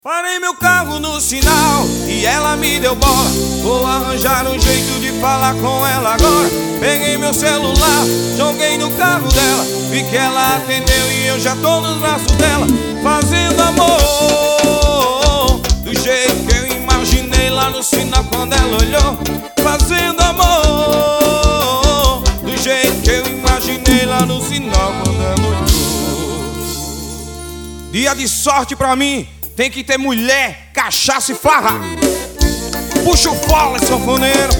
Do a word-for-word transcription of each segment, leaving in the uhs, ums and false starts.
Parei meu carro no sinal e ela me deu bola. Vou arranjar um jeito de falar com ela agora. Peguei meu celular, joguei no carro dela. Vi que ela atendeu e eu já tô nos braços dela, fazendo amor do jeito que eu imaginei lá no sinal quando ela olhou. Fazendo amor do jeito que eu imaginei lá no sinal quando ela olhou. Dia de sorte pra mim tem que ter mulher, cachaça e farra. Puxa o fole, sanfoneiro.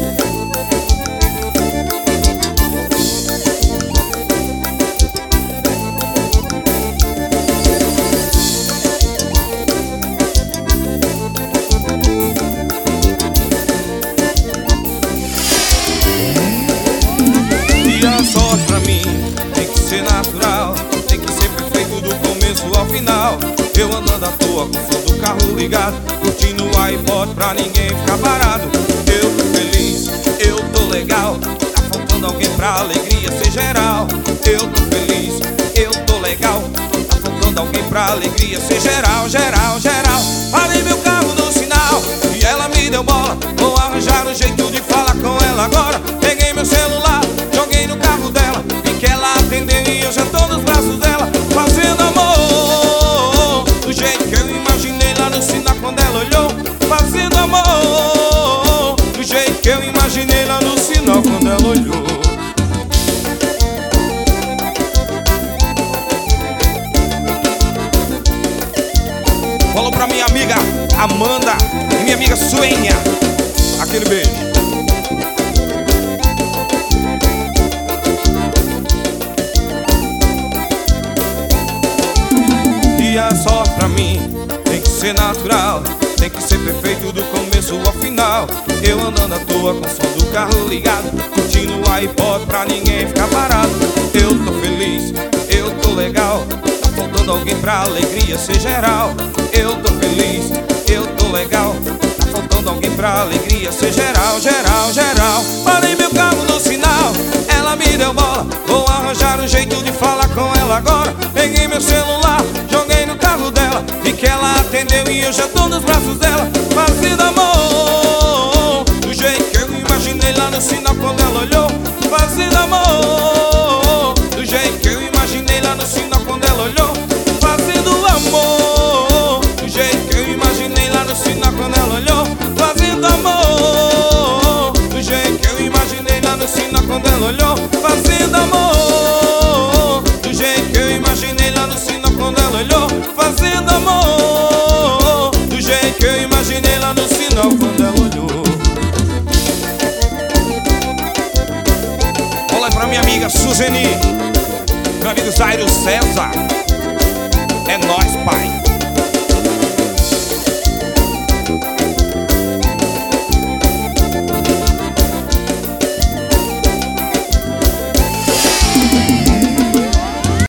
E a sorte pra mim tem que ser natural, tem que ser perfeito do começo ao final. Eu andando à toa com o som do carro ligado, curtindo o iPod pra ninguém ficar parado. Eu tô feliz, eu tô legal, tá faltando alguém pra alegria ser geral. Eu tô feliz, eu tô legal, tá faltando alguém pra alegria ser geral, geral, geral. Parei meu carro no sinal e ela me deu bola. Vou arranjar um jeito de falar com ela agora. Peguei meu celular, joguei no carro dela. Vi que ela atendeu e eu já tô nos braços dela, fazendo amor do jeito que eu imaginei lá no sinal quando ela olhou. Fazendo amor do jeito que eu imaginei lá no sinal quando ela olhou. Falou pra minha amiga Amanda e minha amiga Suênia. Aquele beijo. E a sorte pra mim tem que ser natural, tem que ser perfeito do começo ao final. Eu andando à toa com o som do carro ligado, curtindo o iPod pra ninguém ficar parado. Eu tô feliz, eu tô legal, tá faltando alguém pra alegria ser geral. Eu tô feliz, eu tô legal, tá faltando alguém pra alegria ser geral, geral, geral. Parei meu carro no sinal, ela me deu bola. Vou arranjar um jeito de falar com ela agora. Peguei meu celular, joguei no carro dela. Vi que ela atendeu e eu já tô nos braços dela, fazendo amor do jeito que eu imaginei lá no sinal quando ela olhou. Fazendo amor do jeito que eu imaginei lá no sinal quando ela olhou. Fazendo amor do jeito que eu imaginei lá no sinal quando ela olhou. Fazendo amor do jeito que eu imaginei lá no sinal quando ela olhou. Fazendo amor do jeito que eu imaginei lá no sinal quando ela olhou. Fazendo amor do jeito que eu imaginei lá no sinal quando ela olhou. Olha pra minha amiga Suzeni, meu amigo Zairo César.